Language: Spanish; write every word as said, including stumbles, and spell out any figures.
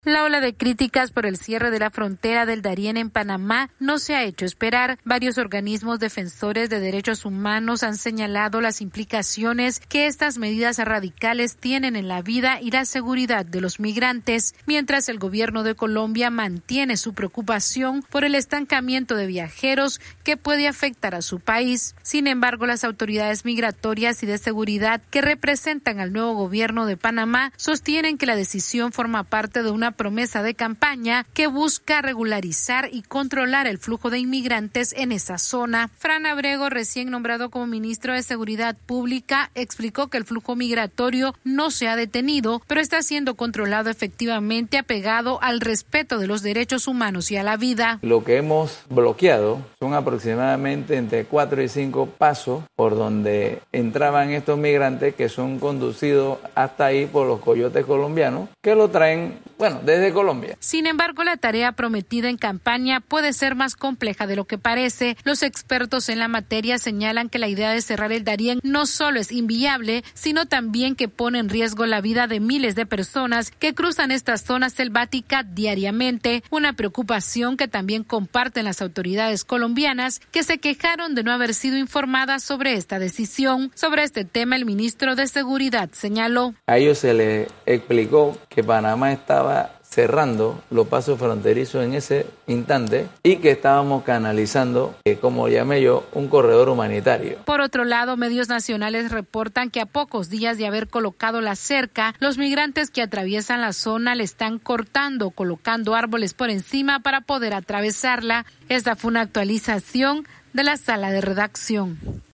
La ola de críticas por el cierre de la frontera del Darién en Panamá no se ha hecho esperar. Varios organismos defensores de derechos humanos han señalado las implicaciones que estas medidas radicales tienen en la vida y la seguridad de los migrantes, mientras el gobierno de Colombia mantiene su preocupación por el estancamiento de viajeros que puede afectar a su país. Sin embargo, las autoridades migratorias y de seguridad que representan al nuevo gobierno de Panamá sostienen que la decisión forma parte de una promesa de campaña que busca regularizar y controlar el flujo de inmigrantes en esa zona. Fran Abrego, recién nombrado como ministro de Seguridad Pública, explicó que el flujo migratorio no se ha detenido, pero está siendo controlado efectivamente apegado al respeto de los derechos humanos y a la vida. Lo que hemos bloqueado son aproximadamente entre cuatro y cinco pasos por donde entraban estos migrantes que son conducidos hasta ahí por los coyotes colombianos que lo traen, bueno, desde Colombia. Sin embargo, la tarea prometida en campaña puede ser más compleja de lo que parece. Los expertos en la materia señalan que la idea de cerrar el Darién no solo es inviable, sino también que pone en riesgo la vida de miles de personas que cruzan esta zona selvática diariamente, una preocupación que también comparten las autoridades colombianas, que se quejaron de no haber sido informadas sobre esta decisión. Sobre este tema, el ministro de Seguridad señaló: a ellos se les explicó que Panamá estaba cerrando los pasos fronterizos en ese instante y que estábamos canalizando, eh, como llamé yo, un corredor humanitario. Por otro lado, medios nacionales reportan que a pocos días de haber colocado la cerca, los migrantes que atraviesan la zona le están cortando, colocando árboles por encima para poder atravesarla. Esta fue una actualización de la sala de redacción.